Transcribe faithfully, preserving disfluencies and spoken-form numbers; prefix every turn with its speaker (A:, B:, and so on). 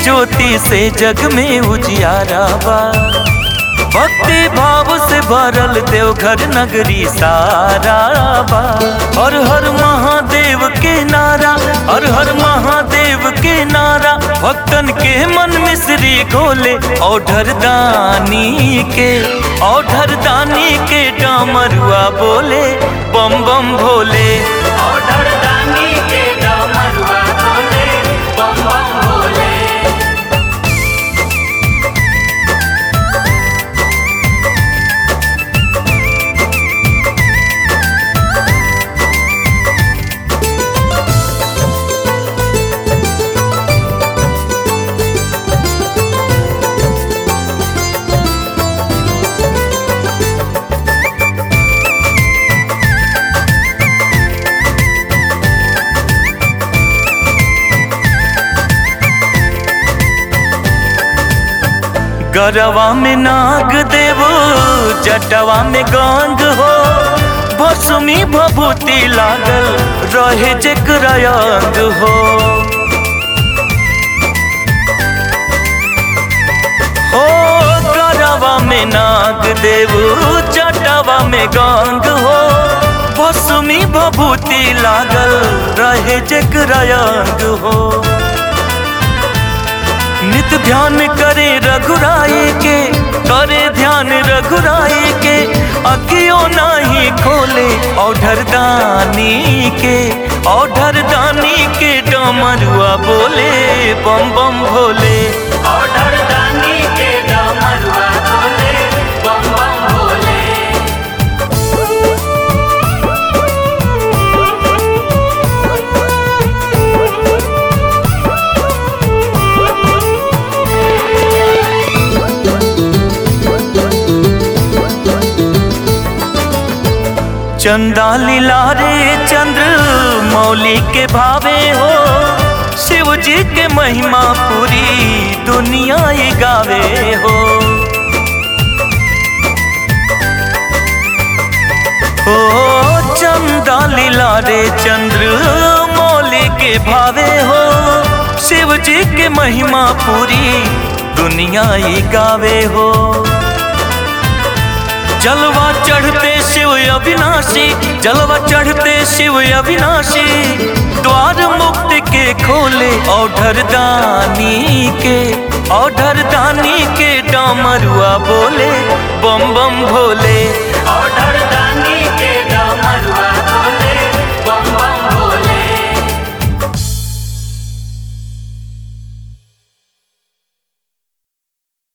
A: ज्योति से जग में उजियारा बा। भक्ति भाव से भरल देवघर नगरी सारा बा। हर हर महादेव के नारा, हर हर महादेव के नारा, भक्तन के मन मिश्री घोले। औढर दानी के, औढर दानी के डमरुआ बोले बम बम भोले।
B: औढर दानी के डमरुआ बोले बम बम भोले।
A: गरवा में नाग देव, जटवा में गंग हो। भस्मी भभूति लागल रहे जेकरा अंग हो। हो गरवा में नाग देव, जटवा में गंग हो। भस्मी भभूति लागल रहे जेकरा अंग हो। नित ध्यान करे रघुराई के, करे ध्यान रघुराई के, अखियों नहीं खोले। औढर दानी के, औढर दानी के डमरुआ बोले बम बम भोले।
B: औढर दानी के डमरुआ बोले बम बम भोले।
A: चंदा लीला रे चंद्र मौली के भावे हो। शिव जी के महिमा पूरी दुनिया ये गावे हो। हो चंदा लीला रे चंद्र मौली के भावे हो। शिव जी के महिमा पूरी दुनिया ये गावे हो। जलवा चढ़ते शिव अविनाशी, जलवा चढ़ते शिव अविनाशी, द्वार मुक्त के खोले। औढर दानी के, औढर दानी के डमरुआ बोले बम बम भोले।